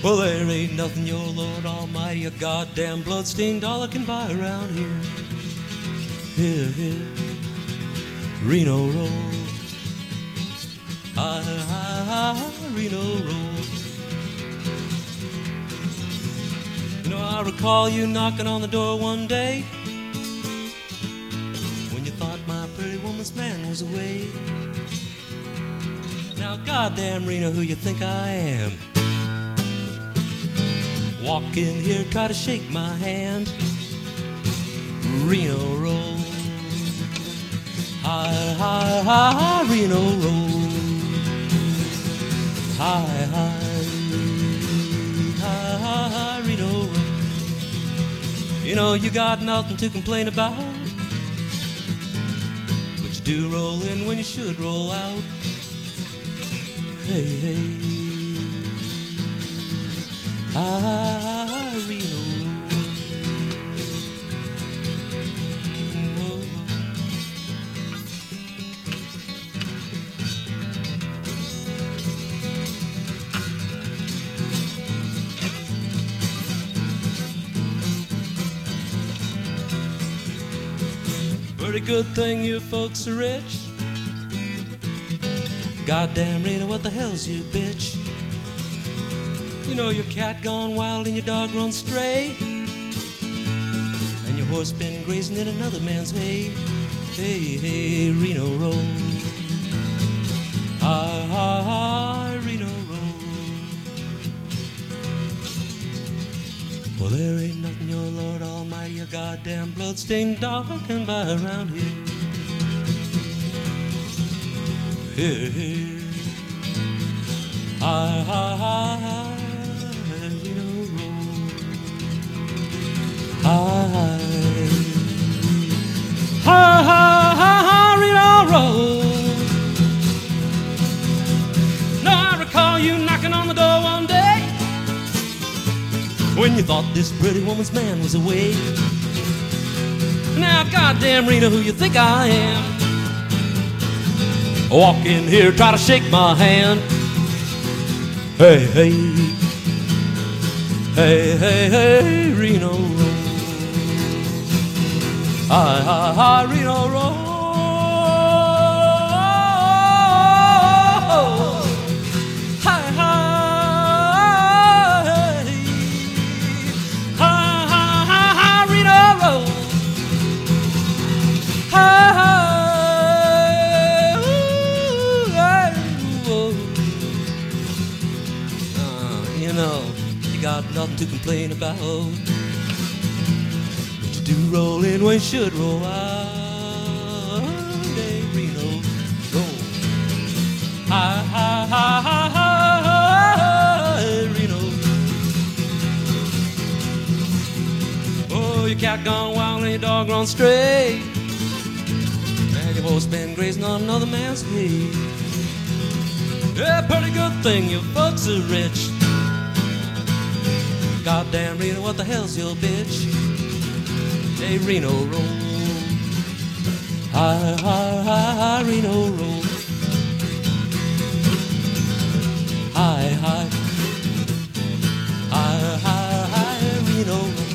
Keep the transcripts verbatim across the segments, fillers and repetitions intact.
Well, there ain't nothing your Lord Almighty, a goddamn bloodstained dollar can buy around here. Here, here, Reno Road. Hi, hi, hi, Reno Road. You know, I recall you knocking on the door one day when you thought my pretty woman's man was away. Now, goddamn Reno, who you think I am? Walk in here, try to shake my hand. Reno Road. Hi, hi, hi, Reno Road. Hi, hi, hi, hi, hi, Reno Road. You know, you got nothing to complain about, but you do roll in when you should roll out. Hey, hey, hi, Reno. Pretty good thing you folks are rich. Goddamn Reno, what the hell's you, bitch? You know your cat gone wild and your dog run stray, and your horse been grazing in another man's hay. Hey, hey, Reno Road. Hi, hi, hi, Reno Road. Well, there ain't nothing your Lord Almighty, a goddamn bloodstained dog can buy around here. Here, here. Hi, hi, hi, Reno Road. Hi, hi, hi, hi, Reno Road. Now I recall you knocking on the door one day when you thought this pretty woman's man was away. Now, goddamn Reno, who you think I am? Walk in here, try to shake my hand. Hey, hey, hey, hey, hey, Reno Road. Hi, hi, hi, Reno Road. Hi, hi, hi, hi, hi, hi, Reno Road. Hi, hi. You know, you got nothing to complain about, but you do roll in when you should roll out. Hey, Reno Road. Hi, hi, hi, hi, hi, Reno. Oh, your cat gone wild and your dog run stray, and your horse been grazing on another man's hay. Yeah, pretty good thing you folks are rich. Goddamn Reno, what the hell's your bitch? Hey, Reno Road. Hi, hi, hi, hi, Reno Road. Hi, hi, hi, hi, hi, Reno Road.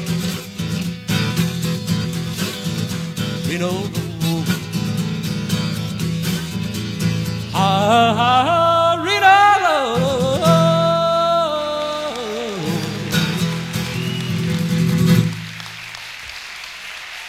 Reno Road. Hi, hi.